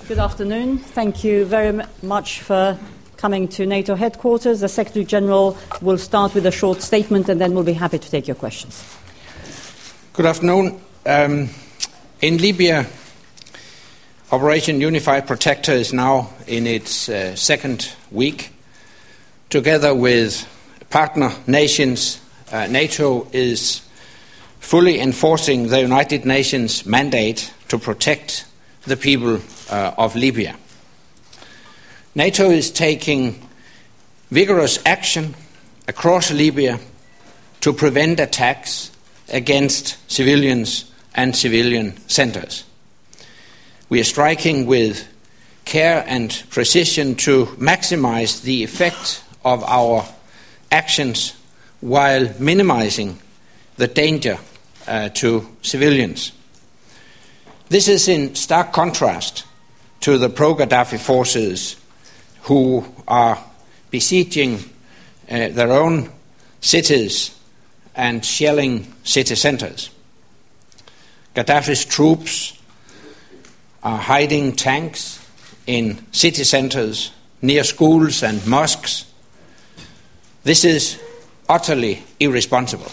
Good afternoon. Thank you very much for coming to NATO headquarters. The Secretary General will start with a short statement and then we'll be happy to take your questions. Good afternoon. In Libya, Operation Unified Protector is now in its second week. Together with partner nations, NATO is fully enforcing the United Nations mandate to protect the people of Libya. NATO is taking vigorous action across Libya to prevent attacks against civilians and civilian centers. We are striking with care and precision to maximize the effect of our actions while minimizing the danger to civilians. This is in stark contrast to the pro-Gaddafi forces who are besieging their own cities and shelling city centers. Gaddafi's troops are hiding tanks in city centers, near schools and mosques. This is utterly irresponsible.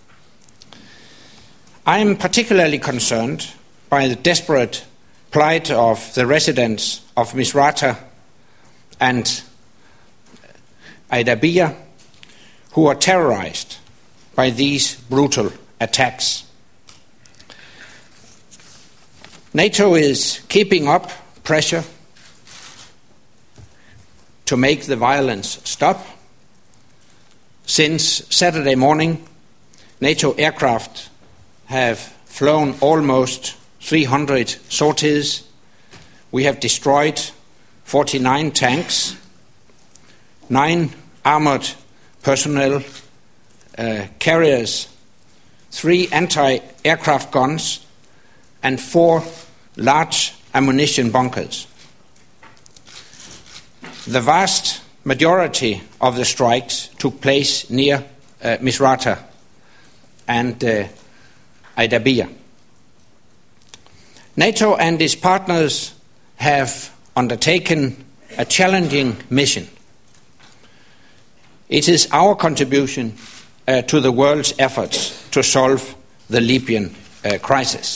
I am particularly concerned by the desperate plight of the residents of Misrata and Aidabiyah, who are terrorized by these brutal attacks. NATO is keeping up pressure to make the violence stop. Since Saturday morning, NATO aircraft have flown almost 300 sorties. We have destroyed 49 tanks, 9 armored personnel carriers, 3 anti-aircraft guns, and 4 large ammunition bunkers. The vast majority of the strikes took place near Misrata and Aidabiyah. NATO and its partners have undertaken a challenging mission. It is our contribution to the world's efforts to solve the Libyan crisis.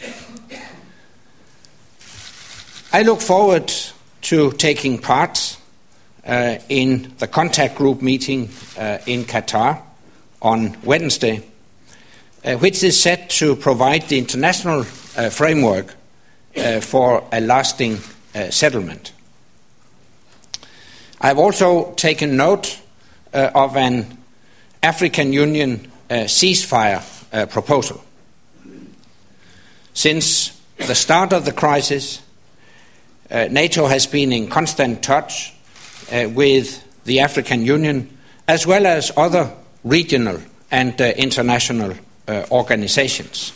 I look forward to taking part in the contact group meeting in Qatar on Wednesday, which is set to provide the international framework for a lasting settlement. I have also taken note of an African Union ceasefire proposal. Since the start of the crisis, NATO has been in constant touch with the African Union as well as other regional and international organizations.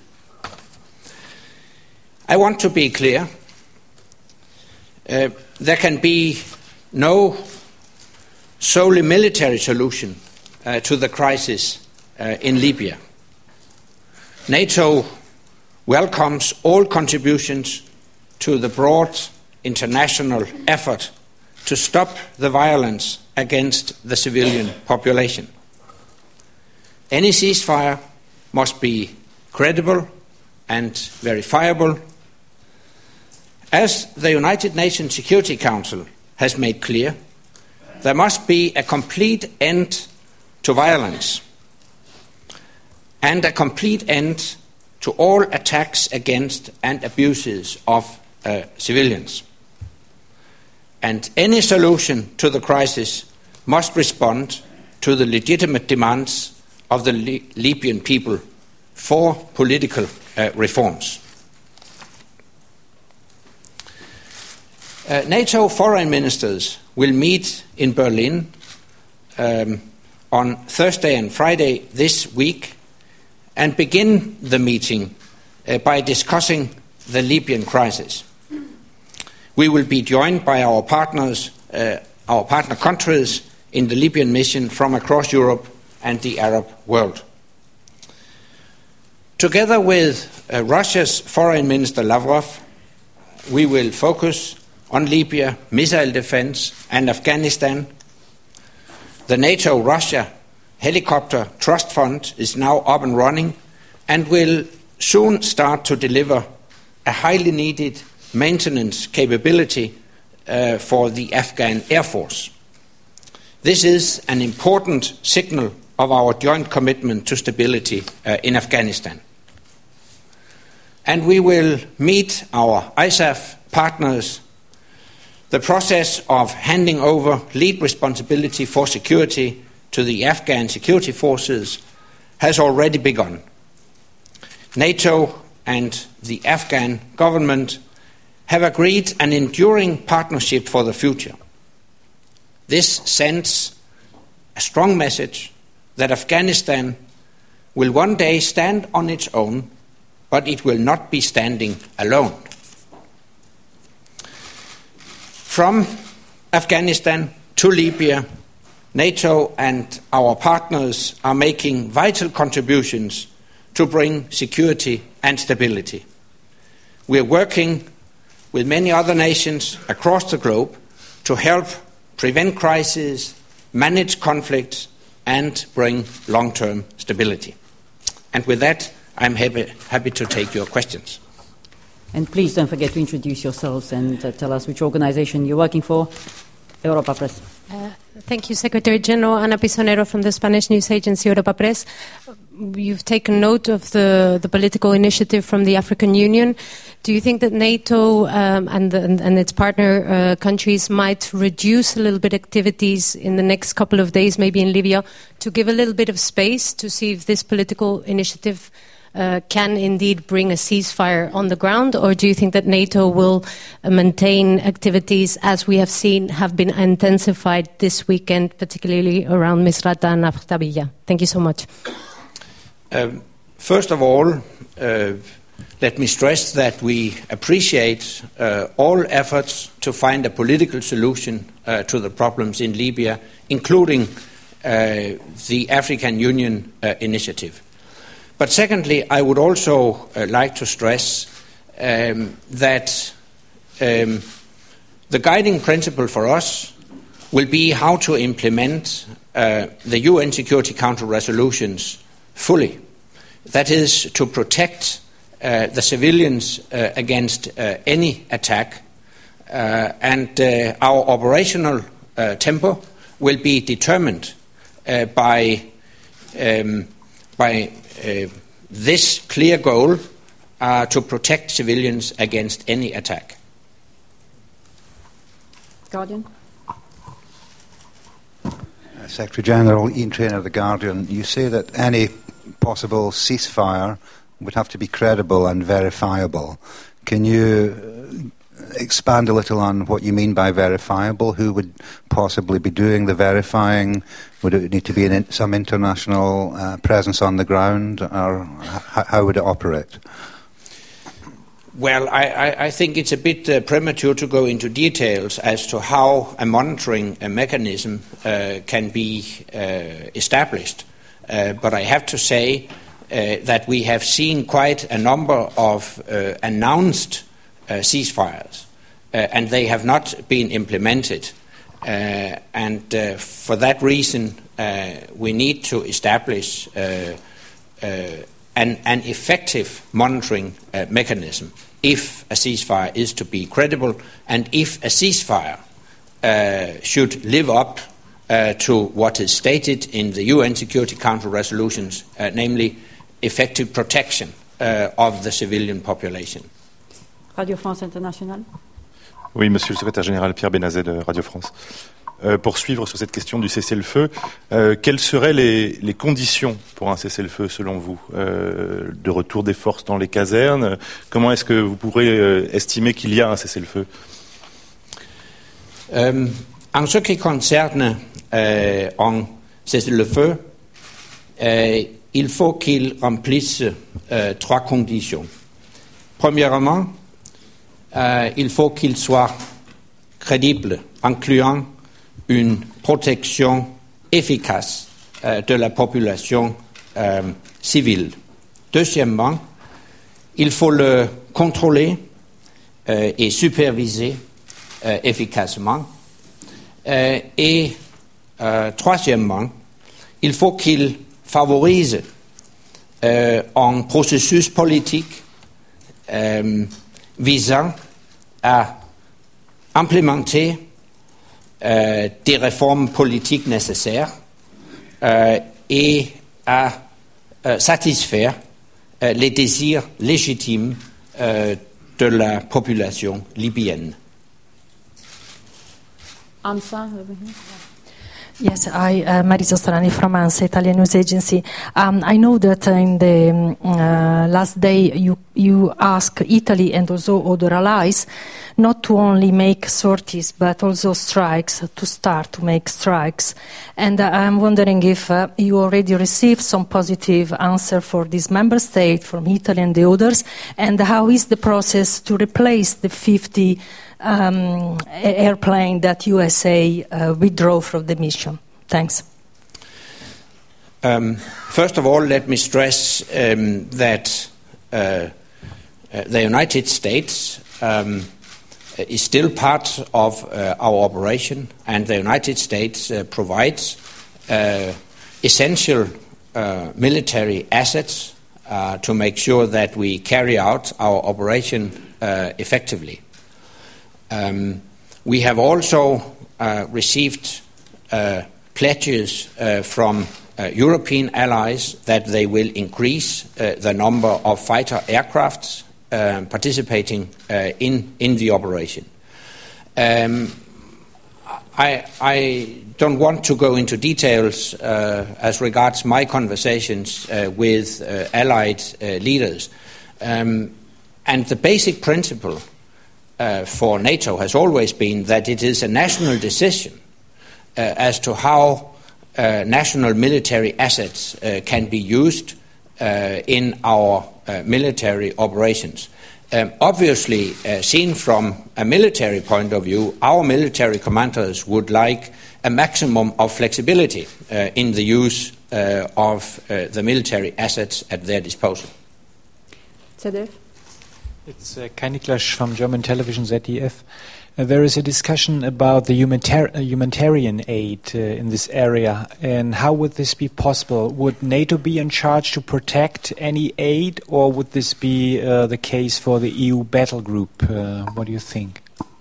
I want to be clear. There can be no solely military solution to the crisis in Libya. NATO welcomes all contributions to the broad international effort to stop the violence against the civilian population. Any ceasefire must be credible and verifiable. As the United Nations Security Council has made clear, there must be a complete end to violence and a complete end to all attacks against and abuses of civilians. And any solution to the crisis must respond to the legitimate demands of the Libyan people for political reforms. NATO foreign ministers will meet in Berlin on Thursday and Friday this week and begin the meeting by discussing the Libyan crisis. We will be joined by our partner countries in the Libyan mission from across Europe and the Arab world. Together with Russia's Foreign Minister Lavrov, we will focus on Libya, missile defense, and Afghanistan. The NATO-Russia Helicopter Trust Fund is now up and running and will soon start to deliver a highly needed maintenance capability for the Afghan Air Force. This is an important signal of our joint commitment to stability in Afghanistan. And we will meet our ISAF partners. The process of handing over lead responsibility for security to the Afghan security forces has already begun. NATO and the Afghan government have agreed an enduring partnership for the future. This sends a strong message that Afghanistan will one day stand on its own, but it will not be standing alone. From Afghanistan to Libya, NATO and our partners are making vital contributions to bring security and stability. We are working with many other nations across the globe to help prevent crises, manage conflicts, and bring long-term stability. And with that, I'm happy to take your questions. And please don't forget to introduce yourselves and tell us which organization you're working for. Europa Press. Thank you, Secretary General. Ana Pisonero from the Spanish news agency Europa Press. You've taken note of the political initiative from the African Union. Do you think that NATO and its partner countries might reduce a little bit activities in the next couple of days, maybe in Libya, to give a little bit of space to see if this political initiative can indeed bring a ceasefire on the ground? Or do you think that NATO will maintain activities as we have seen have been intensified this weekend, particularly around Misrata and Aftabilla? Thank you so much. First of all, let me stress that we appreciate all efforts to find a political solution to the problems in Libya, including the African Union initiative. But secondly, I would also like to stress that the guiding principle for us will be how to implement the UN Security Council resolutions fully. That is, to protect the civilians against any attack, and our operational tempo will be determined by this clear goal to protect civilians against any attack. Guardian. Secretary General Ian Traynor of The Guardian, you say that any possible ceasefire would have to be credible and verifiable. Can you expand a little on what you mean by verifiable? Who would possibly be doing the verifying? Would it need to be some international presence on the ground, or how would it operate? Well, I think it's a bit premature to go into details as to how a monitoring mechanism can be established. But I have to say that we have seen quite a number of announced ceasefires, and they have not been implemented. And for that reason, we need to establish an effective monitoring mechanism if a ceasefire is to be credible, and if a ceasefire should live up to what is stated in the UN Security Council resolutions, namely effective protection of the civilian population. Radio France Internationale. Oui, Monsieur le Secrétaire Général, Pierre Benazet de Radio France. Pour suivre sur cette question du cessez-le-feu, quelles seraient les conditions pour un cessez-le-feu selon vous? De retour des forces dans les casernes? Comment est-ce que vous pourrez estimer qu'il y a un cessez-le-feu? En ce qui concerne un cessez-le-feu, il faut qu'il remplisse trois conditions. Premièrement, il faut qu'il soit crédible, incluant une protection efficace de la population civile. Deuxièmement, il faut le contrôler et superviser efficacement. Et troisièmement, il faut qu'il favorise un processus politique visant à implémenter des réformes politiques nécessaires et à satisfaire les désirs légitimes de la population libyenne. Answer over here. Yes, Marisa Storani from ANSA, Italian News Agency. I know that in the last day you asked Italy and also other allies not to only make sorties but also strikes, to start to make strikes. And I'm wondering if you already received some positive answer for this member state from Italy and the others, and how is the process to replace the 50 airplane that USA withdrew from the mission? Thanks. First of all, let me stress that the United States is still part of our operation, and the United States provides essential military assets to make sure that we carry out our operation effectively. We have also received pledges from European allies that they will increase the number of fighter aircrafts participating in the operation. I don't want to go into details as regards my conversations with allied leaders. And the basic principle for NATO has always been that it is a national decision as to how national military assets can be used in our military operations. Obviously, seen from a military point of view, our military commanders would like a maximum of flexibility in the use of the military assets at their disposal. Tadef? It's Kai Niklas from German television ZDF. There is a discussion about the humanitarian aid in this area, and how would this be possible? Would NATO be in charge to protect any aid, or would this be the case for the EU battle group? What do you think?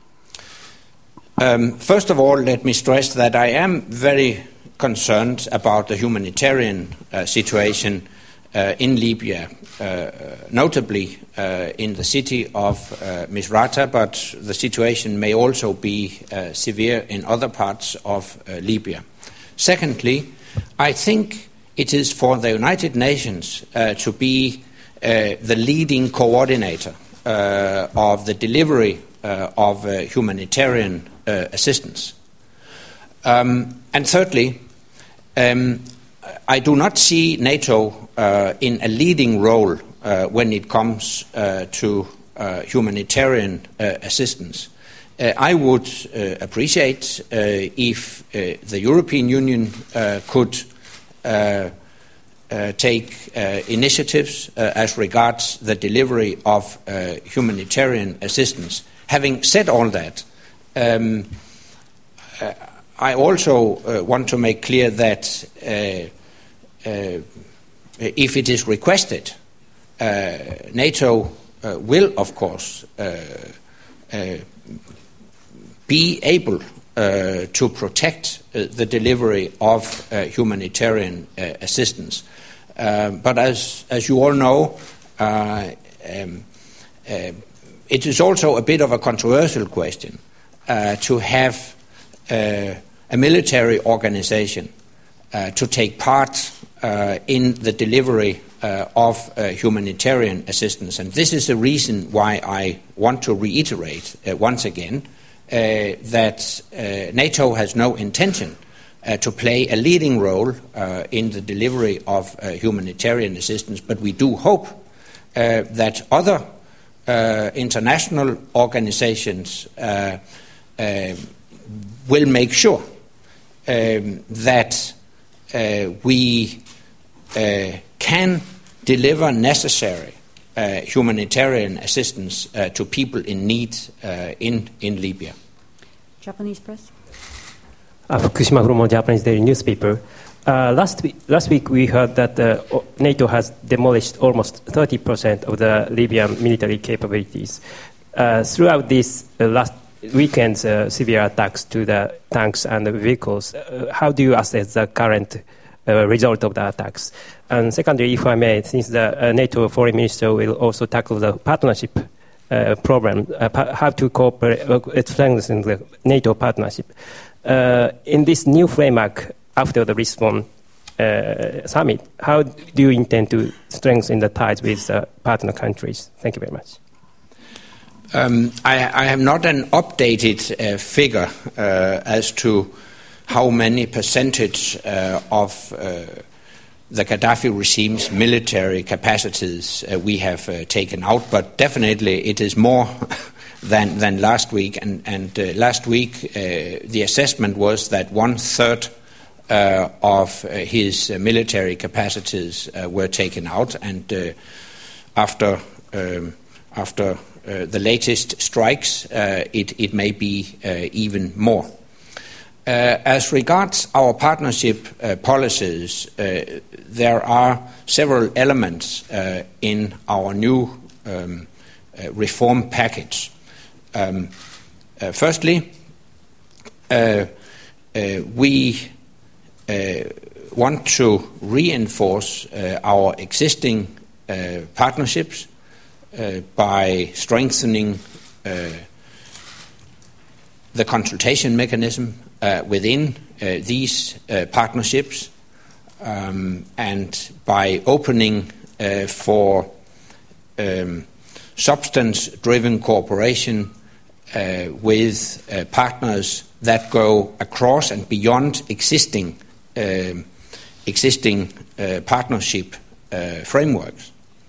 First of all, let me stress that I am very concerned about the humanitarian situation in Libya, notably in the city of Misrata, but the situation may also be severe in other parts of Libya. Secondly, I think it is for the United Nations to be the leading coordinator of the delivery of humanitarian assistance. And thirdly, I do not see NATO in a leading role when it comes to humanitarian assistance. I would appreciate if the European Union could take initiatives as regards the delivery of humanitarian assistance. Having said all that, I also want to make clear that if it is requested, NATO will, of course, be able to protect the delivery of humanitarian assistance. But as you all know, it is also a bit of a controversial question to have a military organization to take part in the delivery of humanitarian assistance. And this is the reason why I want to reiterate once again that NATO has no intention to play a leading role in the delivery of humanitarian assistance, but we do hope that other international organizations will make sure that we can deliver necessary humanitarian assistance to people in need in Libya. Japanese press. Fukushima from a Japanese daily newspaper. Last week we heard that NATO has demolished almost 30% of the Libyan military capabilities. Throughout these last weekend's severe attacks to the tanks and the vehicles, how do you assess the current result of the attacks? And secondly, if I may, since the NATO foreign minister will also tackle the partnership program, how to cooperate, strengthen the NATO partnership. In this new framework, after the Lisbon summit, how do you intend to strengthen the ties with partner countries? Thank you very much. I have not an updated figure as to how many percentage of the Gaddafi regime's military capacities we have taken out, but definitely it is more than last week. And last week the assessment was that 1/3 of his military capacities were taken out, and after the latest strikes, it may be even more. As regards our partnership policies, there are several elements in our new reform package. Firstly, we want to reinforce our existing partnerships by strengthening the consultation mechanism within these partnerships, and by opening for substance-driven cooperation with partners that go across and beyond existing partnership frameworks.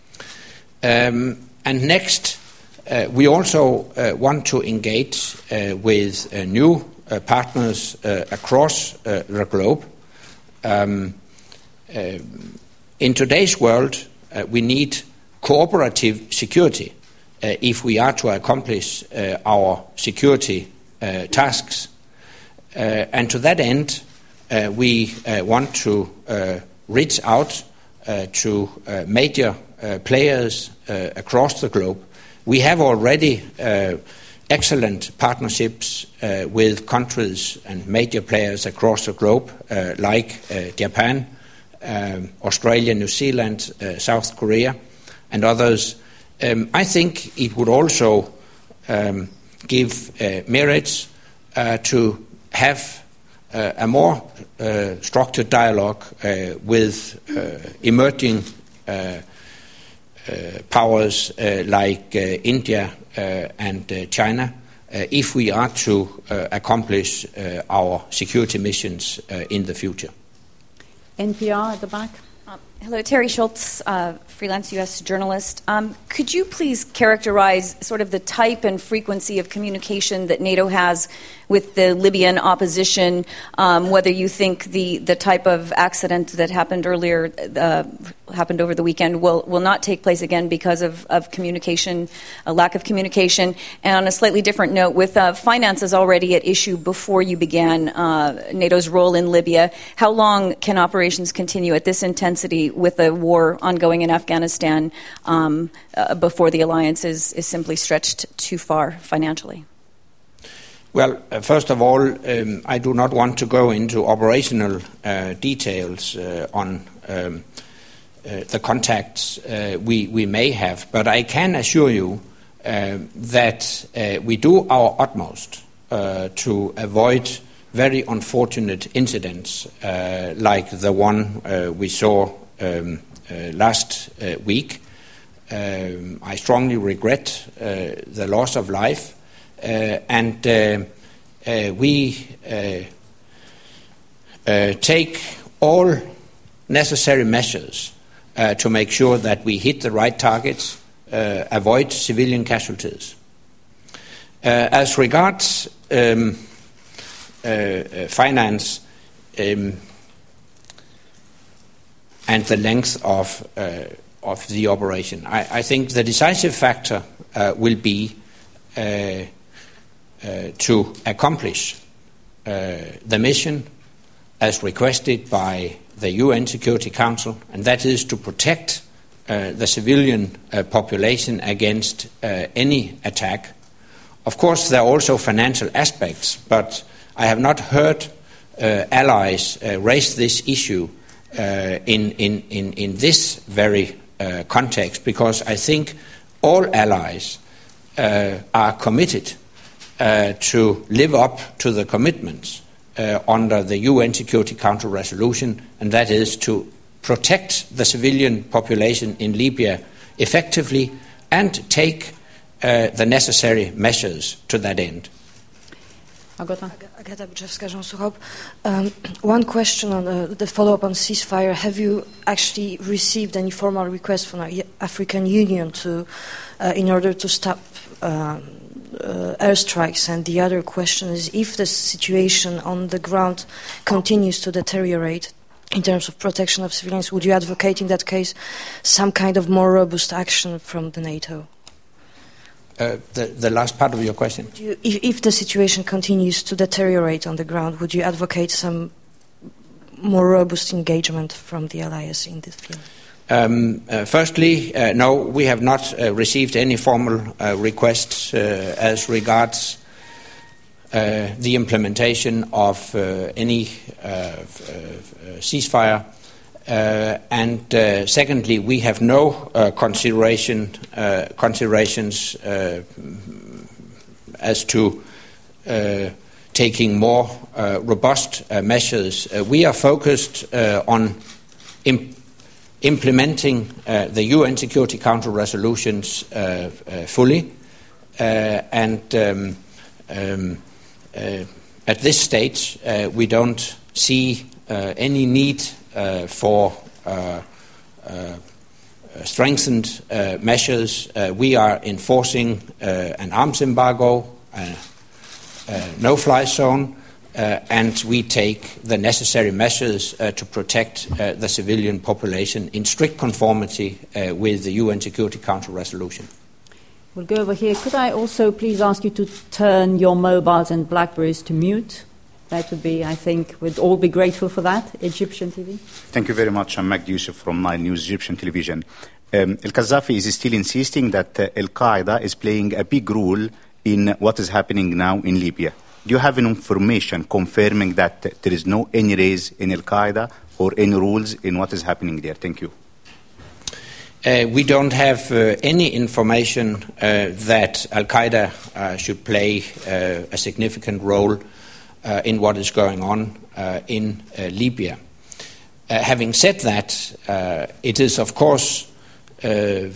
And next, we also want to engage with new partners across the globe. In today's world, we need cooperative security if we are to accomplish our security tasks. And to that end, we want to reach out to major players across the globe. We have already excellent partnerships with countries and major players across the globe, like Japan, Australia, New Zealand, South Korea, and others. I think it would also give merits to have a more structured dialogue with emerging powers like India and China if we are to accomplish our security missions in the future. NPR at the back. Hello, Terry Schultz, freelance U.S. journalist. Could you please characterize sort of the type and frequency of communication that NATO has with the Libyan opposition, whether you think the type of accident that happened earlier, happened over the weekend, will not take place again because of communication, a lack of communication? And on a slightly different note, with finances already at issue before you began NATO's role in Libya, how long can operations continue at this intensity with a war ongoing in Afghanistan before the alliance is simply stretched too far financially? Well, first of all, I do not want to go into operational details on the contacts we may have, but I can assure you that we do our utmost to avoid very unfortunate incidents like the one we saw last week. I strongly regret the loss of life, and we take all necessary measures to make sure that we hit the right targets, avoid civilian casualties. As regards finance and the length of the operation. I think the decisive factor will be to accomplish the mission as requested by the UN Security Council, and that is to protect the civilian population against any attack. Of course, there are also financial aspects, but I have not heard allies raise this issue in this very context, because I think all allies are committed to live up to the commitments under the UN Security Council resolution, and that is to protect the civilian population in Libya effectively and take the necessary measures to that end. Agata Buczewska, Jean Souroup. One question on the follow-up on ceasefire. Have you actually received any formal request from the African Union in order to stop airstrikes? And the other question is, if the situation on the ground continues to deteriorate in terms of protection of civilians, would you advocate in that case some kind of more robust action from the NATO? The last part of your question. If the situation continues to deteriorate on the ground, would you advocate some more robust engagement from the allies in this field? Firstly, no, we have not received any formal requests as regards the implementation of any ceasefire. And secondly, we have no considerations as to taking more robust measures. We are focused on implementing the UN Security Council resolutions fully, and at this stage we don't see any need for strengthened measures. We are enforcing an arms embargo, no-fly zone, and we take the necessary measures to protect the civilian population in strict conformity with the UN Security Council resolution. We'll go over here. Could I also please ask you to turn your mobiles and Blackberries to mute? That would be, I think, we'd all be grateful for that. Egyptian TV. Thank you very much. I'm Magdi Yusuf from Nile News Egyptian Television. Al-Qaddafi is still insisting that Al-Qaeda is playing a big role in what is happening now in Libya. Do you have any information confirming that there is no any rise in Al-Qaeda or any rules in what is happening there? Thank you. We don't have any information that Al-Qaeda should play a significant role in what is going on in Libya. Having said that, it is, of course, a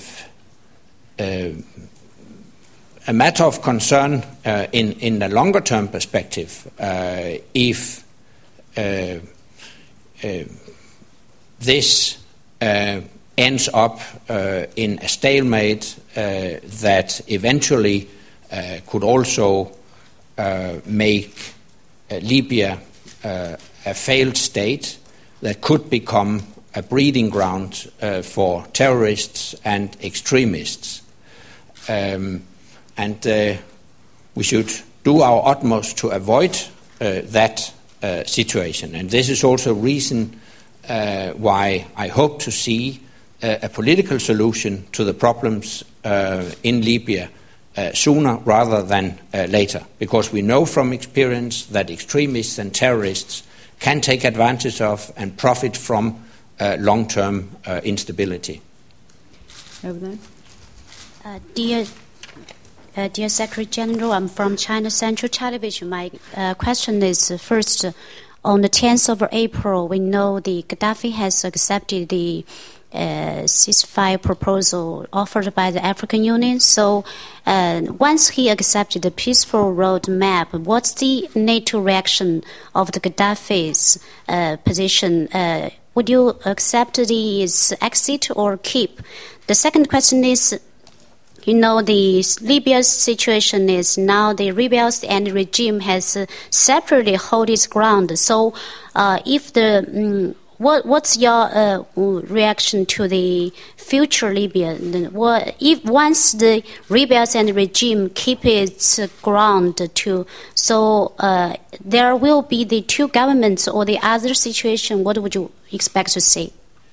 matter of concern in the longer-term perspective if this ends up in a stalemate that eventually could also make Libya a failed state that could become a breeding ground for terrorists and extremists. And we should do our utmost to avoid that situation. And this is also a reason why I hope to see a political solution to the problems in Libya sooner rather than later, because we know from experience that extremists and terrorists can take advantage of and profit from long-term instability. Over there. Dear Secretary General, I'm from China Central Television. My question is first, on the 10th of April, we know the Gaddafi has accepted the ceasefire proposal offered by the African Union. So once he accepted the peaceful roadmap, what's the NATO reaction of the Gaddafi's position? Would you accept his exit or keep? The second question is, you know, the Libya's situation is now the rebels and the regime has separately hold its ground. So if the what's your reaction to the future Libya? If once the rebels and the regime keep its ground to, so there will be the two governments or the other situation. What would you expect to see?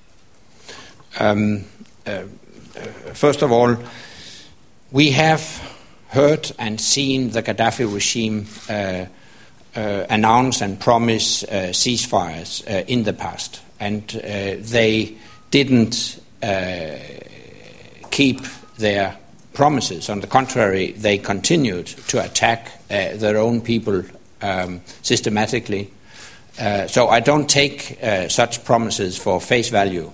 First of all, we have heard and seen the Gaddafi regime announce and promise ceasefires in the past, and they didn't keep their promises. On the contrary, they continued to attack their own people systematically. So I don't take such promises for face value.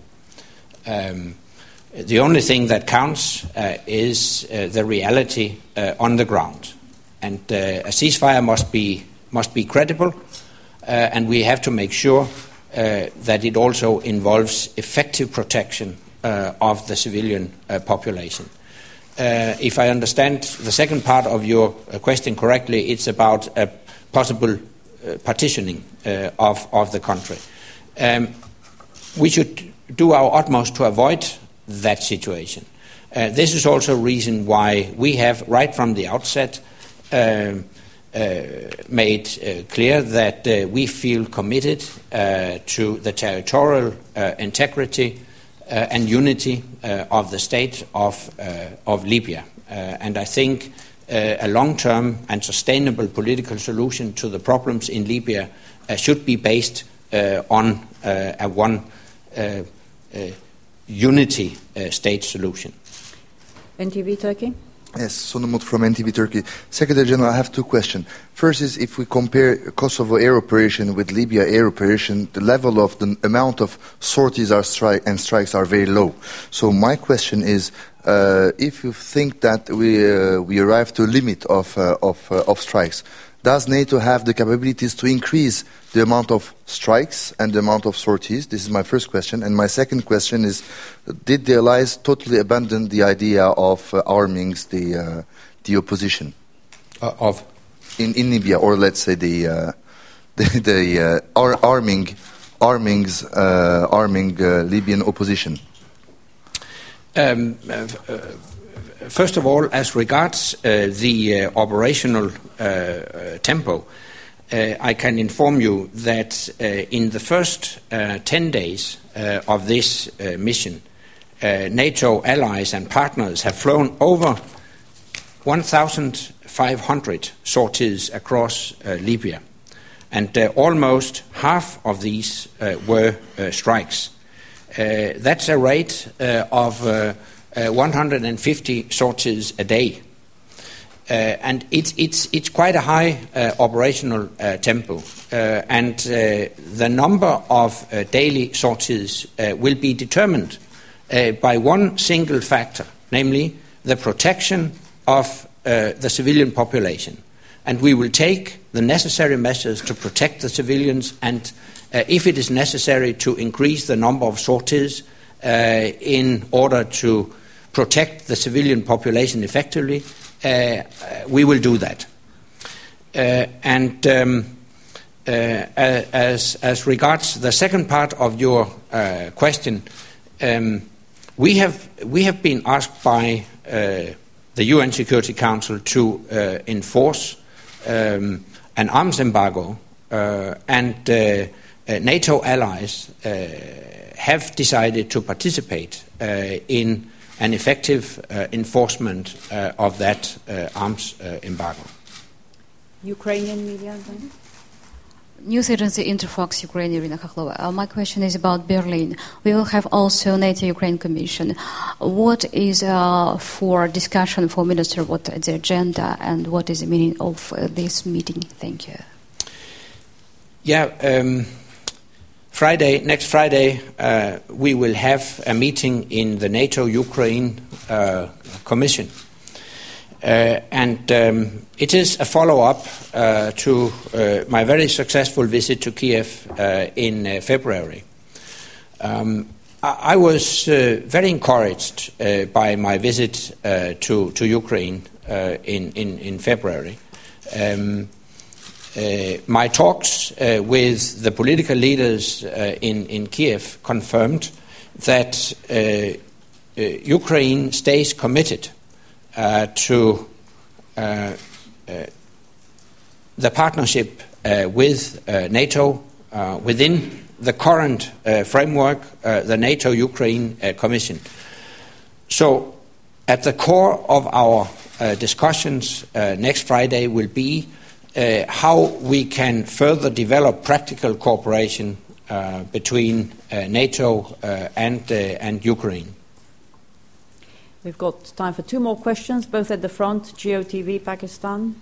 The only thing that counts is the reality on the ground, and a ceasefire must be credible, and we have to make sure that it also involves effective protection of the civilian population. If I understand the second part of your question correctly, it's about a possible partitioning of the country. We should do our utmost to avoid that situation. This is also a reason why we have, right from the outset, made clear that we feel committed to the territorial integrity and unity of the state of Libya. And I think a long-term and sustainable political solution to the problems in Libya should be based on a one unity state solution. NTV Turkey? Yes, Sonumut from NTV Turkey. Secretary General, I have two questions. First is, if we compare Kosovo air operation with Libya air operation, the level of the amount of sorties and strikes are very low. So my question is, if you think that we arrive to a limit of strikes, does NATO have the capabilities to increase the amount of strikes and the amount of sorties? This is my first question. And my second question is, did the Allies totally abandon the idea of arming the opposition? In Libya, or let's say arming Libyan opposition? First of all, as regards the operational tempo, I can inform you that in the first 10 days of this mission, NATO allies and partners have flown over 1,500 sorties across Libya, and almost half of these were strikes. That's a rate of 150 sorties a day, and it's quite a high operational tempo, and the number of daily sorties will be determined by one single factor, namely the protection of the civilian population, and we will take the necessary measures to protect the civilians, and if it is necessary to increase the number of sorties in order to protect the civilian population effectively, we will do that. As regards the second part of your question, we have been asked by the UN Security Council to enforce an arms embargo, and NATO allies have decided to participate in an effective enforcement of that arms embargo. Ukrainian media then? News agency Interfox Ukraine, Irina Kakhlova. My question is about Berlin. We will have also NATO-Ukraine Commission. What is for discussion for minister, what is the agenda, and what is the meaning of this meeting? Thank you. Yeah, next Friday, we will have a meeting in the NATO-Ukraine Commission. And it is a follow-up to my very successful visit to Kiev in February. I was very encouraged by my visit to Ukraine in February. my talks with the political leaders in Kiev confirmed that Ukraine stays committed to the partnership with NATO within the current framework, the NATO-Ukraine Commission. So, at the core of our discussions next Friday will be how we can further develop practical cooperation between NATO and Ukraine. We've got time for two more questions, both at the front. GeoTV, Pakistan.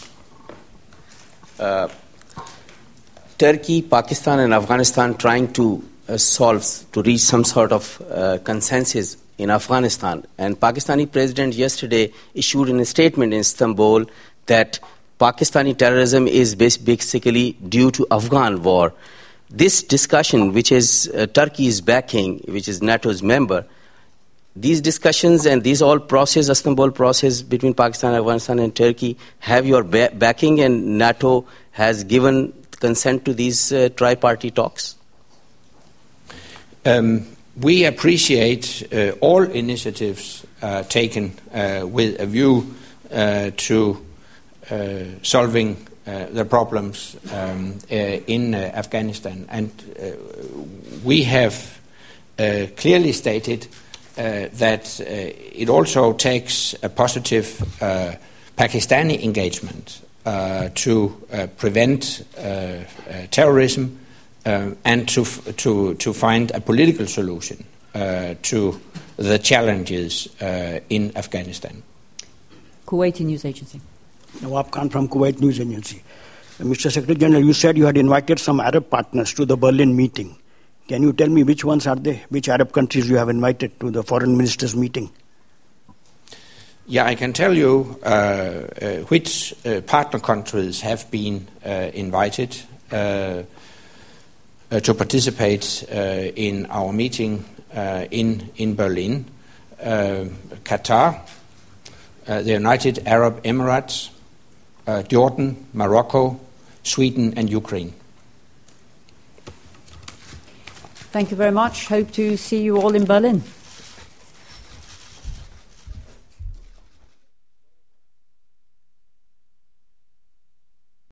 Turkey, Pakistan and Afghanistan trying to reach some sort of consensus in Afghanistan. And Pakistani president yesterday issued in a statement in Istanbul that Pakistani terrorism is basically due to Afghan war. This discussion, which is Turkey is backing, which is NATO's member, these discussions and these all process, Istanbul process between Pakistan, Afghanistan and Turkey have your backing, and NATO has given consent to these tri-party talks? We appreciate all initiatives taken with a view to solving the problems in Afghanistan. And we have clearly stated that it also takes a positive Pakistani engagement to prevent terrorism and to find a political solution to the challenges in Afghanistan. Kuwaiti News Agency. Nawab Khan from Kuwait News Agency. Mr. Secretary General, you said you had invited some Arab partners to the Berlin meeting. Can you tell me which ones are they? Which Arab countries you have invited to the foreign ministers' meeting? Yeah, I can tell you which partner countries have been invited to participate in our meeting in Berlin. Qatar, the United Arab Emirates, Jordan, Morocco, Sweden and Ukraine. Thank you very much. Hope to see you all in Berlin.